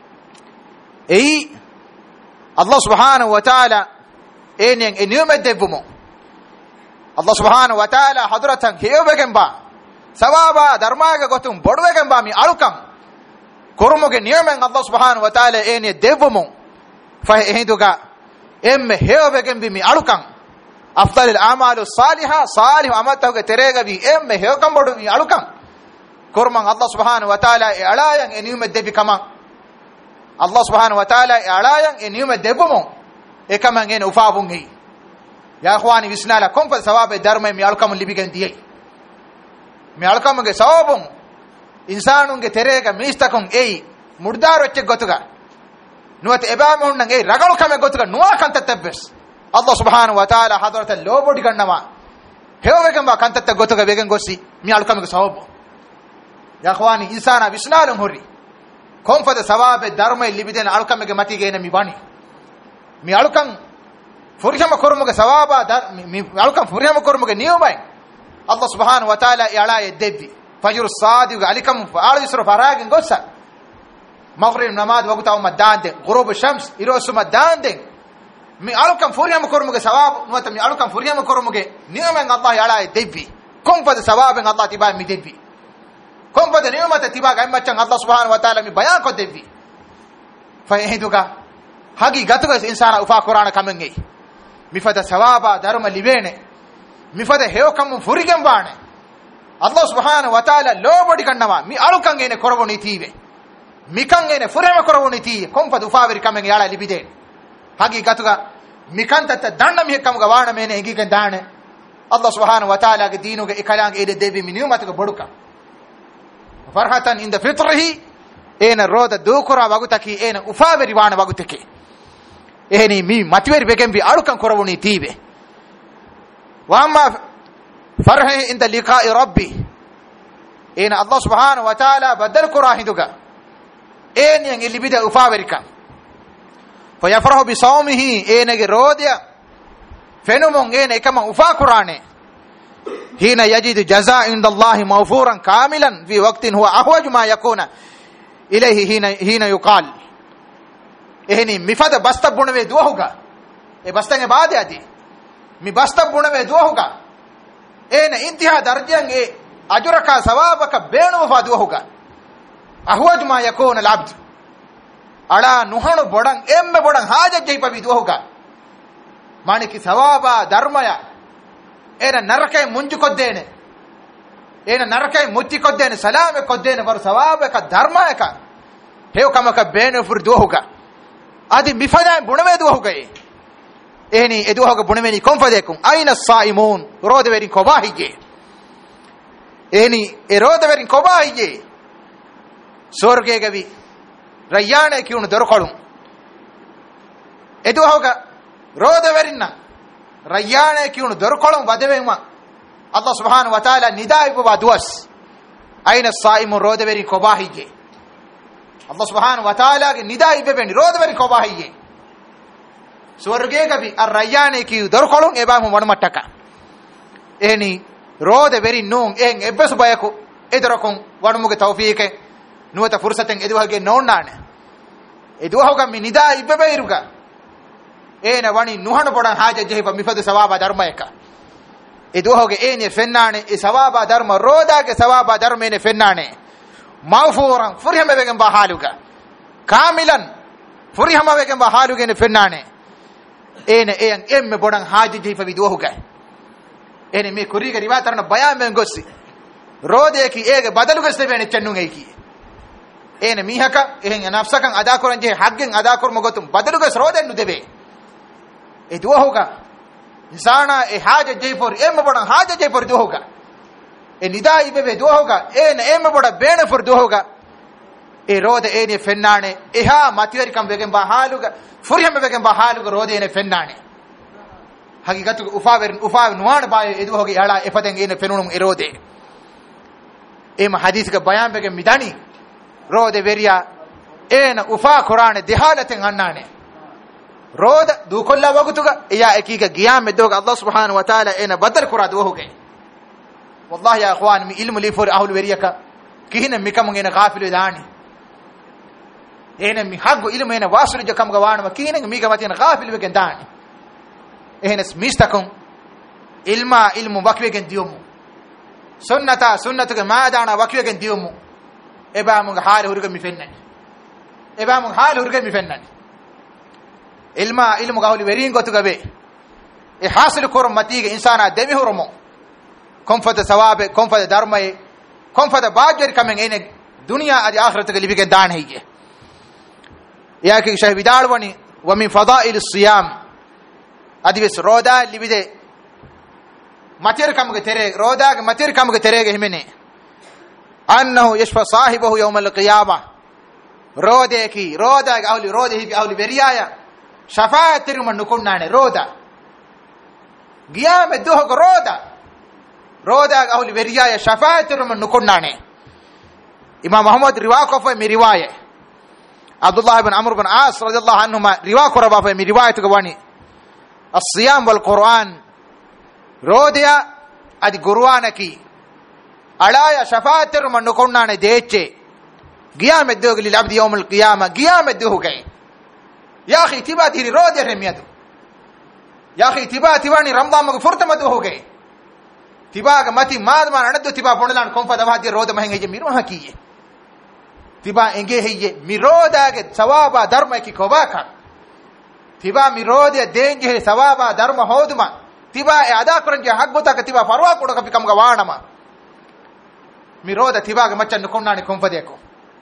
أي الله سبحانه وتعالى إن يوم الدبمو الله سبحانه وتعالى حضرتك هيو بجنبا سوابا درماغا قتم بدو بجنبا مي ألوكم كرمو نيوم الله سبحانه وتعالى إن الدبمو فهيدوغا هيو بجنبي مي ألوكم أفضل الأعمال الصالحة صالح عملته تريغا بي هيو كم بدو مي ألوكم كرمو الله سبحانه وتعالى ألايا إن يوم الدبي كمان الله سبحانه وتعالى أعلايا إن يوم الدبمو كمان إن أفابوني يا أخواني بسنا لكم فالثواب الدرمي ميالكم اللي بيجنديه ميالكم عن ثوابون إنسانون كتريكا ميستكم أي مردار وتشجعتك نوات إبامون نعى رجال كم يقولتك نوا كنت تتبس الله سبحانه وتعالى حضرت اللو بودي كنما هيو بكم با كنت تتجعتك بيجن قصي ميالكم عن ثواب يا أخواني إنسانا بسنا لهم هري كم فد ثواب الدرمي اللي بدين ألكم مجمتي جينا ميباني ميالكم فريهم كرمك ثوابا ميالكم فريهم كرمك نيومين الله سبحانه وتعالى يعلى الدبي فجر الصادق عليكم فعلى يسر فراغ قصة مغرب نماذ وقت أو مدان دين غروب الشمس يروس مدان دين ميالكم فريهم كرمك ثواب نوت ميالكم فريهم كرمك نيومين الله يعلى الدبي كم فد ثواب الله تبا ميدبي كم فد نيومة تبا كم بتشان الله سبحانه وتعالى مبيان كدبي فيهدوكا حقي قطعة إنسان أفا قرآن كمنجي mifada sawaba dharma libene mifada hewkam furigem baane Allah subhanahu wa ta'ala lobodi kannawa mi alukan ene korwoni tiwe mikan ene furema korwoni ti konfa dufaveri kamen yala libide hagi gatuga mikan tatta danna mi hekam ga waana mene engi gen daane Allah subhanahu wa ta'ala ge diinuge ikalang ede devi minumatuge boduka farhatan inda fitrihi ena roda dukura wagutaki ena ufaveri waana waguteke ehni mi mativeri begen bi alukan korwoni tiwe wa amma farhi inda liqa'i rabbi ena Allah subhanahu wa ta'ala badal kurahiduga eni yang libida ufaverika fayafrahu bi sawmihi enage rodya fenumon ene ekama ufa qur'ane hina yajidu jazaa inda Allah mawfuran kamilan fi waqtin huwa ahwaju ma yakuna ilayhi hina yuqal ehni mifada basta bunave duwahuga e bastange baade adi mi basta bunave duwahuga ene intiha darjan e ajuraka sawabaka beenu fa duwahuga ahwaj ma yakuna al-abd ala nuhanu bodan emme bodan haja jeipa viduhuga maniki sawaba dharmaya ena narakay munju koddene ena narakay mutti koddene salame koddene bar sawaba ka dharmaya ka hew kamaka bene fur duhuga adi mifada bunave duhuga ehni eduhuga bunaveni konfadekum aina as-saimun rodeveri kobahige ehni rodeveri kobahige sorgegavi rayyane kiyunu dorkolum edu hoga rodeverinna rayyane kiyunu dorkolum wadevema Allah subhanahu wa ta'ala nidai bo duas aina saimun rodeverin kobahige Allah subhanahu wa ta'ala ge nidai bebeni rodeverin kobahige sorgegavi ar rayyane kiyu dorkolum ebamu wanmattaka eni rodeverin nun en ebbesu bayako edorokon wanumuge tawfiike nuwata fursaten eduhage nonnane eduhoga mi nida ibebeiruga ena wani nuhanu bodan haja jehiba mifadu sawaba dharmayaka eduhoge ene fennane e sawaba dharma rodage sawaba dharmene fennane mawfuran furihame wegen ba haluga kamilan furihama wegen ba haluge ne fennane ene en emme bodan haja jehiba viduhoga ene me kuriga riwatarna bayan men gossi rodeki ege badaluga stebene chennungeki ene mihaka ehen nafsakan ada koran je haggen ada kor mogotum badaluga sroden nu debe e duhoga insana e haja je for em bodan haja je for duhoga e nidai bebe duhoga ene em boda bene for duhoga e rode ene fennane eha mativeri kam wegen ba haluga furiyam wegen ba haluga rode ene fennane hagigatu ufa nuwana baye e duhoga yala epaden ene fenunum erode em hadith ka bayan wegen midani rode veriya ena ufa qur'ane dehalaten annane roda du kolla wagutuga ya ekiga giyam doga Allah subhanahu wa ta'ala ena badal qur'an duhoge wallahi ya ikhwan mi ilmu li for ahlul veriyaka kihina mikam ena ghafil dani ena mi hagu ilmu ena wasul jakam gawana kihina mi gamatina ghafil wegen dani ena mistakum ilmu wakwegen diomu sunnatuga maadana wakwegen diomu ebamu haal hurga mi fennani ebamu haal hurga mi fennani ilmu gahuli verin gotuga be e hasil korum matige insana demi hurumo konfada sawabe konfada dharmaye konfada bajeri kamen ene dunya adi akhirat ga libige dan hiye ya ki shahidal wani wa min fadail as-siyam adi bes roda libide matir kam ga tere roda ga matir kam ga tere ga himene annahu yashfa sahibahu yawm al-qiyamah rode ki roda ga ahli rode hi ahli beriyaya shafaat tirman nukunnane roda qiyam doh ga roda ga ahli beriyaya shafaat tirman nukunnane imam muhammad riwaya fa mi riwaya abdullah ibn amr ibn as radiyallahu anhuma riwaya ko raba fa mi riwaya to wani as-siyam wal quran rodiya adi qur'anaki alaya shafatir man nukunnane deche qiyam doh lil abd yawm al qiyamah qiyam doh gay ya akhi tibati rodiya remiyadu ya akhi tibati wani ramadan mag furtama doh gay tibaga mati madman anaddu tiba ponlan konfa dawadi roda mahenge je miru hakiye tiba enge heye miroda ge sawaba dharma ki kobaka තිබා මිරෝධය දේන්ජෙහි සවාබා ධර්ම හෝදුම තිබා ඒ අදා කරන්ජ හග්ගොතක තිබා පරවා කොඩක පිකම්ග වානම මිරෝධ තිබාගේ මච්චන් නුකොන්නානි කොම්පදේකෝ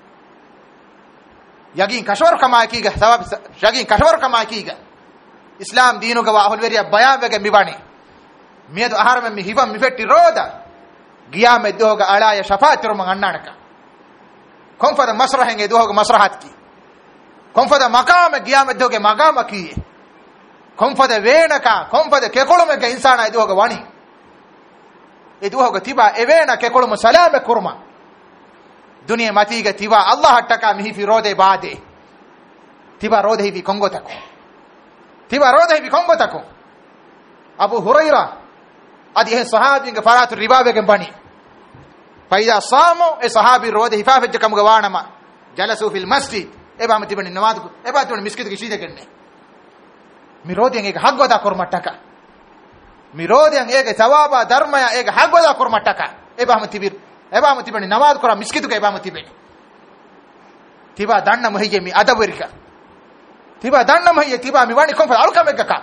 යගින් කෂවර කමා කීග සවාබ යගින් කෂවර කමා කීග ඉස්ලාම් දීනුග වාහුල් වෙරිය බයාන් වෙගේ මිවණි මියද ආහාරම මි හිවම් මිෆෙට්ටි රෝදා ගියාමෙ දෝග අලාය ශෆාතිරු මං අන්නානක කොම්ෆද මස්රහෙන් ඒ දෝග මස්රහත් කි කොම්ෆද මකාම ගියාමෙ දෝගේ මගාම කී කොම්ෆද වේනක කොම්ෆද කෙකොළුමක ඉන්සාන ඒ දෝග වණි ඒ දෝග තිබා ඒ වේන කෙකොළුම සලාම කුර්මා දුනිය මතීග තිබා අල්ලාහ් හට්ටක මිහි ෆිරෝදේ බාදේ තිබා රෝදේ වි කොංගොතක තිබා රෝදේ වි කොංගොතක අබු හුරයිරා adi he sahabinge faratu ribabege bani faida samu e sahabi rode hifafejje kamuge wanama jalasu fil masjid eba matibani namaz ku eba tun miskit ki shide kenne mirodiyen ege haggoda kormataka mirodiyen ege sawaba dharmaya ege haggoda kormataka eba matibani namaz kora miskitu ke eba matibani tiba danna mahije mi adawerika tiba danna mahije tiba mi wani konfa alkamega ka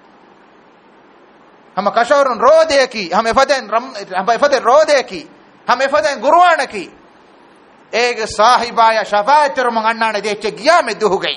हम कशोरन रोदे की हम इफदन रोदे की हम इफदन गुरुआन की एक साहिबाया शफाअत रमंग अन्ना ने देखे गया में दुह गए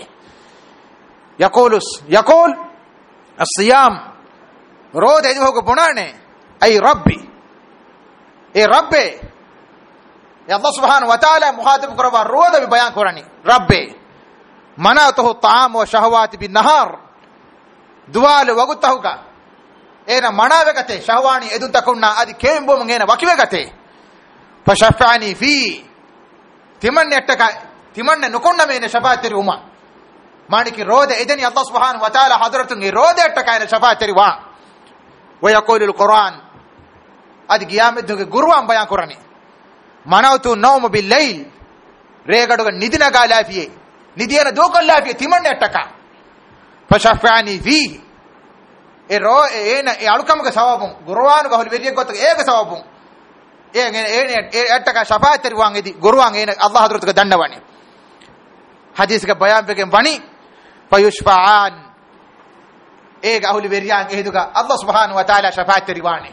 यकूल الصيام रोदे दुह को बुनाने ऐ रब्बी ए रब्बे या अल्लाह सुब्हानहु व तआला मुखातिब करवा रोदे भी बयान करानी रब्बे मनातहु ताम व शहवात बिन्नहार दुआल वगुतहुका एना मनावेगते शहवानी एदु तकुन्ना अदि केंबो मंगेना वकिवेगते फशफानी फी तिमन्ने अट्टक तिमन्ने नुकोन्न मेने शफाअतरि उमा मानिकी रोदे इदनि अल्लाह सुब्हानहु व तआला हदरतुंगे रोदे अट्टकायने शफाअतरि वा व यक़ूलुल कुरान अदि गियामतुगे गुरुवान बयान कुरानी मनौतु नौम बिल्लैल रेगडुगे निदिना गालाफिये निदियना दोकल्लाफिये तिमन्ने अट्टक फशफानी फी e ro ena e alukamge sawabun gurwan gahul veriye gotta ege sawabun e ettaka shafaateri wan edi gurwan ena Allah hadratuga dandawani hadis ga bayan begen bani fayushfa'an e gahul veriyan eheduga Allah subhanahu wa taala shafaateri wani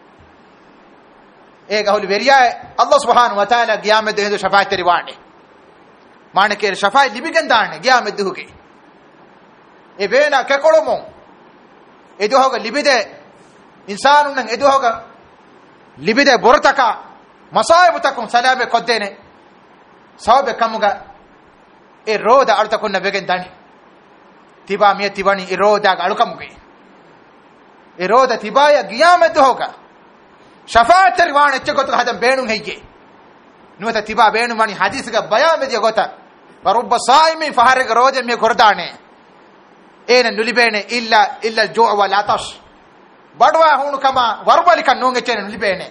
e gahul veriya Allah subhanahu wa taala giyamet ehedu shafaateri wani manake shafaat libigen daane giyamet duhuge e bena kekolomo edohoga libide insanun nan edohoga libide bortaka masayibutakum salame koddene sawabe kamuga e roda altakun nabegen dani tiba miya tibani e roda ga alukamuge e roda tibaya giyamet dohoga shafaat riwan echgotu hadam beenun heyge nuata tiba beenu mani hadis ga bayan mediya gota warubba saimin faharega roda me gordane ena nulibene illa al-ju' wal atash badwa hunu kama warbalika nonge chene nulibene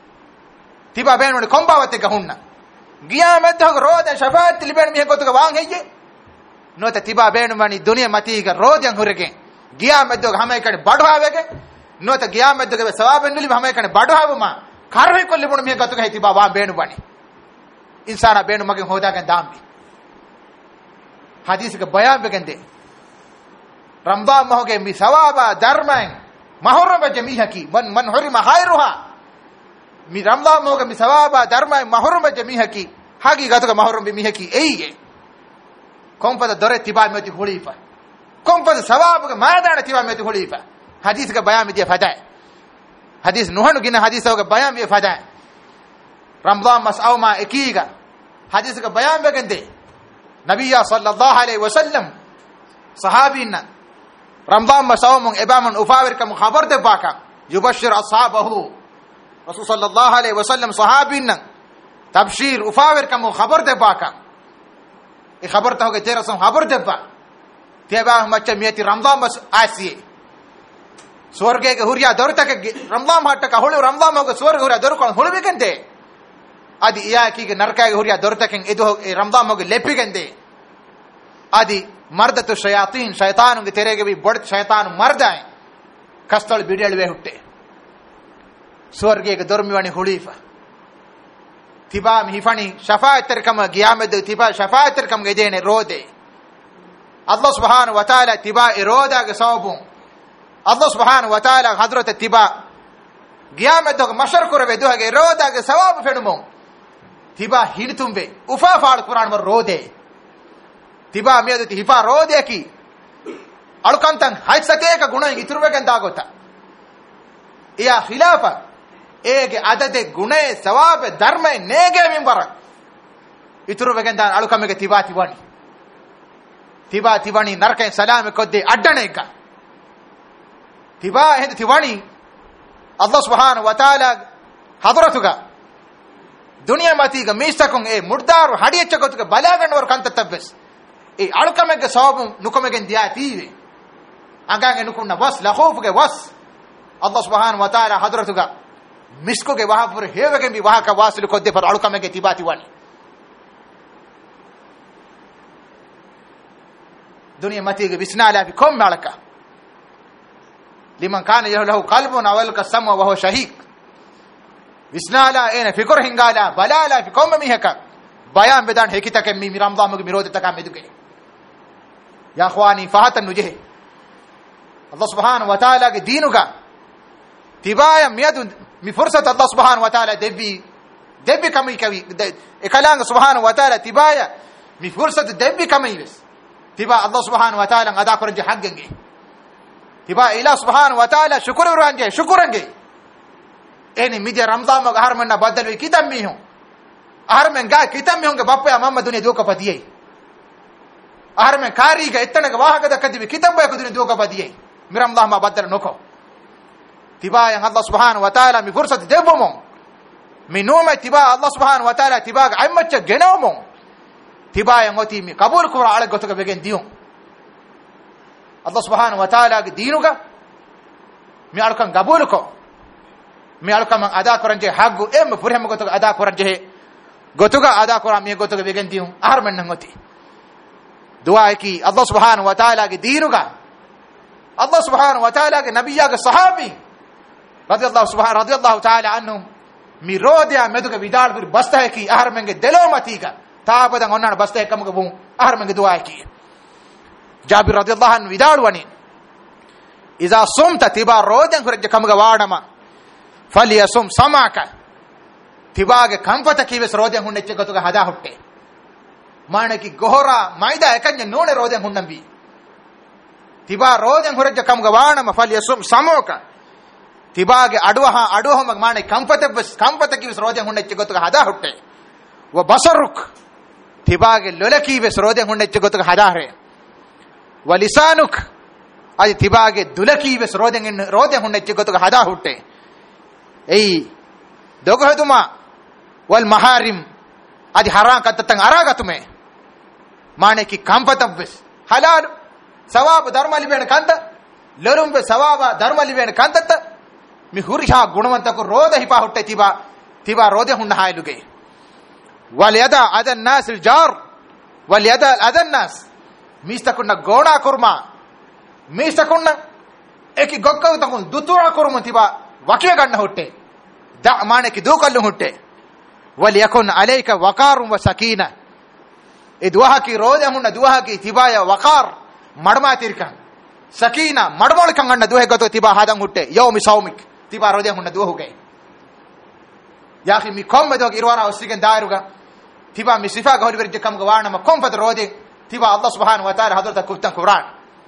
tiba benu ne kombawate ga hunna giyamet ho roda shafaat libene mi gotuga wang heyye nota tiba benu mani duniya mati ga rodan hurege giyamet ho hame kane badwawege nota giyamet ho sawaben nulib hame kane badwawuma karwe kollibunu mi gotuga he tiba wa benu bani insana benu mage hoda ga dambi hadis ga bayan begende Ramadan महोगे मी सवाबा धर्मं महरम जमीहकी मन हुरिमा खैरुहा मी रमदान महोगे मी सवाबा धर्मं महरम जमीहकी हागी गतग महरम बिमीहकी एये कोंपद दरे तिबा मेति हुलीफा कोंपद सवाब के मैदान तिबा मेति हुलीफा हदीस का बयान में दिया फदा हदीस नुहन गिना हदीस का बयान में फदा रमदान मसऔ मा एकीगा हदीस का बयान में गंदे नबी सल्लल्लाहु अलैहि वसल्लम सहाबीना रमदान मसौम एबामन उफाविर का खबर दे बाका युबशिर असहाबहु रसूल सल्लल्लाहु अलैहि वसल्लम सहाबीन तबशीर उफाविर का खबर दे बाका ए खबर तो के तेरा सम खबर दे बा तेबा मच्च मियति रमदान मस आसी स्वर्गे के हुरिया दौरता के रमदान हट का होले रमदान मग स्वर्ग हुरिया दौर कोन होले बेकंते आदि या की के नरका के हुरिया दौरता के एदो रमदान मग लेपि गंदे आदि मर्दतु शयातीन शैतान के तेरे के भी बड़ शैतान मर्द आए कस्तल बिडलवे हुट्टे स्वर्गे के दुर्मिवानी हुलीफा තිබා මිහිෆණි ශෆාඅතර කම ගියාමද තිබා ශෆාඅතර කම ගෙදේනේ රෝදේ Allah subhanahu wa ta'ala tiba irodaage sababun Allah subhanahu wa ta'ala hadrat tiba qiyamat dog mashar kurave duhage irodaage sawabu fenumon tiba hinitumbe ufa faal quran war rode tiba miyadati hifa rode ki alukantan haisateka gunain iturwegen dagota iya khilafa ege adade gunay sawabe dharmay nege minbar iturwegen dan alukamege tiba tiwani narken salame kodde addaneka tiba hende tiwani Allah subhanahu wa ta'ala hadratuga dunya matiga mistakon e murdaru hadiyechkotuga balaganwar kantatabes e alukamege sawabun nukomegen dia tiwe angange nukunna was la khofuge was Allah subhanahu wa ta'ala hadratuga miskoge wahapur hewegen bi wahaka wasul kodde par alukamege tiba tiwani dunia matiga bisnala fi kom malaka liman kana lahu qalbun aw alqa sam'a wa huwa shahid bisnala ena fikr hingala balala fi kom mihaka bayan bedan hekitake mi ramdamuge mirodetaka meduge ya khwani fahatan nujhe Allah subhanahu wa ta'ala ge dinuga tibaya miyadu mi fursat Allah subhanahu wa ta'ala debbi kami kawi ekalanga subhanahu wa ta'ala tibaya mi fursat debbi kami bes tiba Allah subhanahu wa ta'ala ada korje haggenge tiba ila subhanahu wa ta'ala shukrange eni mide ramzan ma harmanna badal wi kitam mi hon harmen ga kitam mi hon ge bappa mamma dunia doka padiyai harmen kari ga ettana ga wahaga da kadibi kitam ba ko dunia doka padiyai mi ramzan ma badal noko tiba yang Allah subhanahu wa ta'ala mi fursat debomon mi noma tiba Allah subhanahu wa ta'ala tiba ga aimmacha genomon tiba yang oti mi kabul kura ala gotoga begen diun Allah subhanahu wa ta'ala ge dinuga mi alkan kabul ko mi alkan man ada koranje haggu em furhem gotoga ada koranje gotoga ada koram mi gotoga begen diun arman nangoti dua ki Allah subhanahu wa ta'ala ge dinuga Allah subhanahu wa ta'ala ge nabiyya ge sahabi radiyallahu ta'ala anhum mi rodia meduga vidal bir basta ki arman ge delo matiga tabadan onnana basta ekamuge bun aharmenge du'a ki Jabir radhiyallahu anhu vidalwani iza sumta tiba roden kurje kamuge waadama falyasum samaka tibage kanpata kiwes roden hunnecce gotuga hada hutte manaki gohora maida ekanje none roden hunnambi tiba roden kurje kamuge waadama falyasum samoka tibage aduhom mane kanpata kiwes roden hunnecce gotuga hada hutte wa basaruk tibage lolaki ves roden hunnecce gotuga hadare walisanuk adi tibage dulaki ves roden hunnecce gotuga hada hutte ei dogoheduma wal maharim adi haram kattatan aragatume maneki kampatabes halal sawab dharma libena kanta lorumbe sawaba dharma libena kantata mi huriha gunawantako roda hipa hutte tiba roden hunna hailuge waliyada adan nas aljar waliyada adan nas mistakunna gona kurma mistakunna eki gokkaw takun dutura kurma tiba wakiya ganna hutte da maneki dukallu hutte waliyakun alayka waqarun wa sakina idwahaki roda hunna duwahaki tibaya waqar madma tirkan sakina madmol kan ganna duhe goto tiba hadan hutte yawmi sawmik tiba roda hunna duhuge yahi mi komme dog irwara osigen dairuga tiba mi sifa gahori verje kam gawana ma kom fat rode tiba Allah subhanahu wa ta'ala hadrata kuftan Quran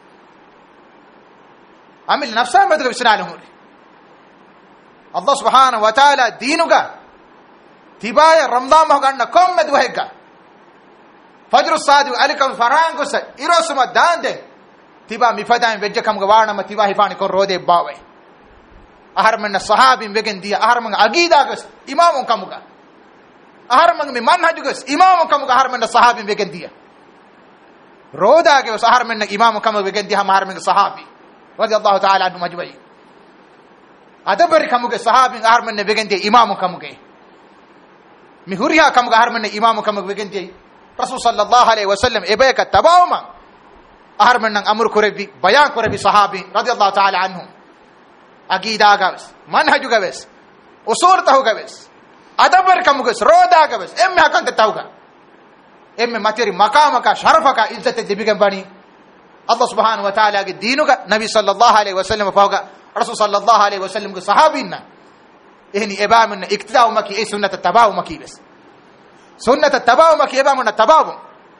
amil nafsa med ga bisnal humur Allah subhanahu wa ta'ala dinuga tiba ya ramadan ma ganna kom med wahega fajr sadu alikam farangus irosuma dande tiba mi fadaim verje kam gawana ma tiba hifani ko rode bawe aharman sahabin begen dia aharman aqida gas imamon kamuga aharman mi manhaj gas imamon kamuga aharman sahabin begen dia roda ge aharman imamon kamuga begen dia aharman sahabi radiyallahu ta'ala anhu majmai adabari kamuga sahabin aharman begen dia imamon kamuga mi huriya kamuga aharman imamon kamuga begen dia rasul sallallahu alaihi wasallam ebeka tabawma aharman amur kurebi bayan kurebi sahabi radiyallahu ta'ala anhu aqida gaves manhaj gaves usul tahu gaves adabar kam gaves roda gaves emme hakan tauga emme materi maqamaka sharafaka izzat dibigam bani Allah subhanahu wa ta'ala ge deenuga nabi sallallahu alaihi wasallam fawga rasul sallallahu alaihi wasallam ge sahabinna ehni ebamunna iktida'u maki e sunnata tabawu maki bes sunnata tabawu maki ebamunna tabawu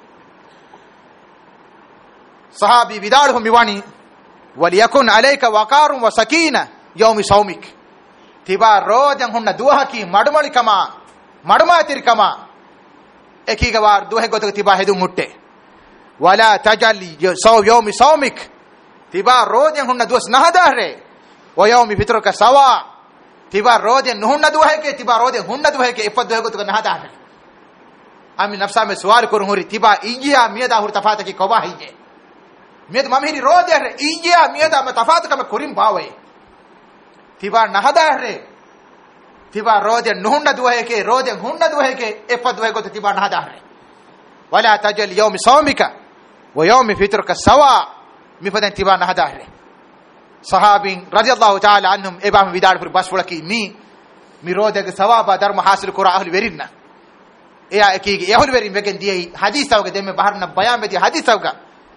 sahabi bidaluhum biwani waliyakun alayka waqarun wa sakina yawmi sawmik tiba rojan hunna duhaki madumali kama madumatir kama ekiga war duhe goto tiba hedu mutte wala tajalli yawmi sawmik tiba rojan hunna duas nahadare wa yawmi fitruka sawa tiba rojan hunna duhe ke tiba rojan hunna duhe ke ifad duhe goto nahadare ami nafsa me suwal kurun hori tiba injiya miyada hur tafata ki koba hije miyad mamhiri rojan injiya miyada me tafata kame kurim bawe tiba nahadare tiba rojan hunna duhe ke rojan hunna duhe ke ifad duhe goto tiba nahadare wala tajalli yawmi sawmika wa yawmi fitruka sawa mifadan tiba nahadare sahabin radiyallahu ta'ala anhum ebam vidal fur basfulaki mi rodege sawaba darma hasil kura ahli werinna eya ekige ehul werin wegen diye hadith tawge demme baharna bayan bedi hadith tawga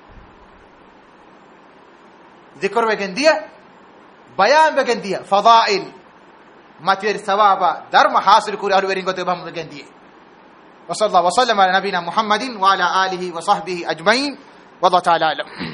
zikr wegen diye bayan wegen diye fadail matir sawaba darma hasil kura ahli werin gote bam wegen diye wa sallallahu wa sallama ala nabina muhammadin wa ala alihi wa sahbihi ajma'in wallahu ta'ala alam.